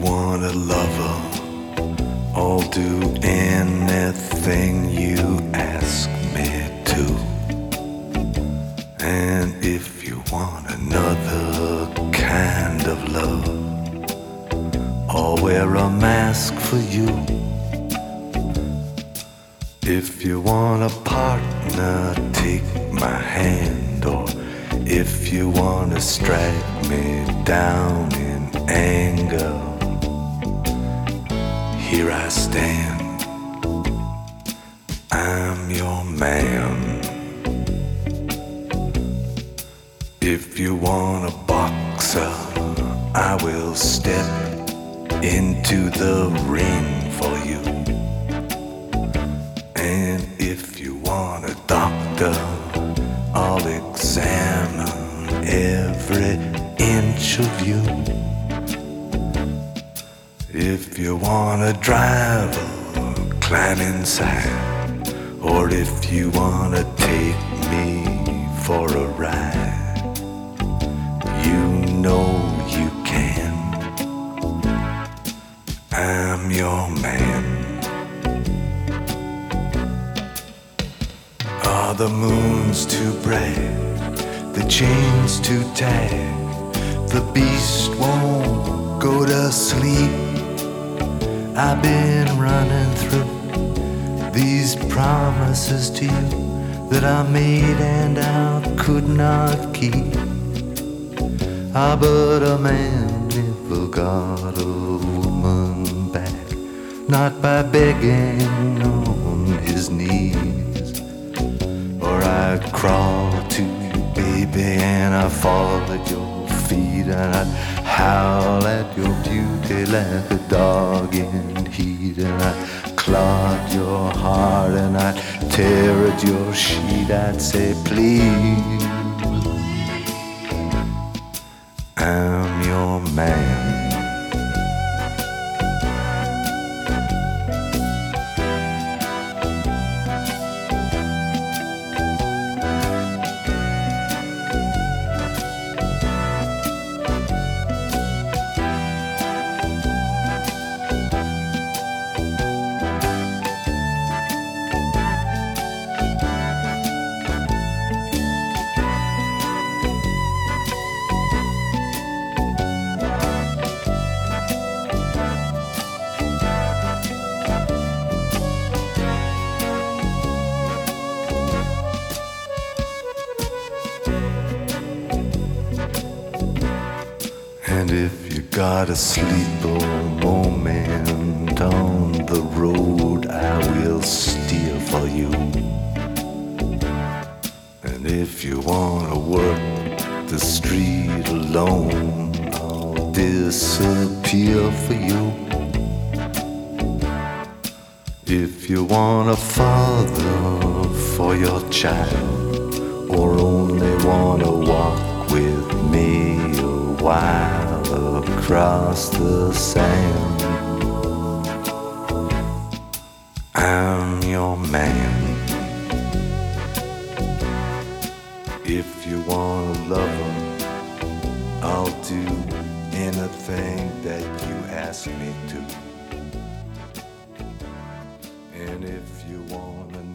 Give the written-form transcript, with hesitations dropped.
want a lover, I'll do anything you ask me to. And if you want another kind of love, I'll wear a mask for you. If you want a partner, take my hand. Or if you want to strike me down in anger, here I stand, I'm your man. If you want a boxer, I will step into the ring for you. And if you want a doctor, I'll examine every inch of you. If you want a driver, climb inside. Or if you want to take me for a ride, you know you can. I'm your man. Are the moons too bright? The chains too tight? The beast won't go to sleep. I've been running through these promises to you that I made and I could not keep. But a man never got a woman back, not by begging on his knees. Or I'd crawl to you, baby, and I'd fall at your feet, and I'd howl at your beauty like a dog in heat, and I'd claw at your heart, and I'd tear at your sheet. I'd say, please, I'm your man. And if you got a sleeper moment on the road, I will steer for you. And if you wanna work the street alone, I'll disappear for you. If you want a father for your child, or only wanna walk with me a while across the sand, I'm your man. If you want a lover, I'll do anything that you ask me to. And if you want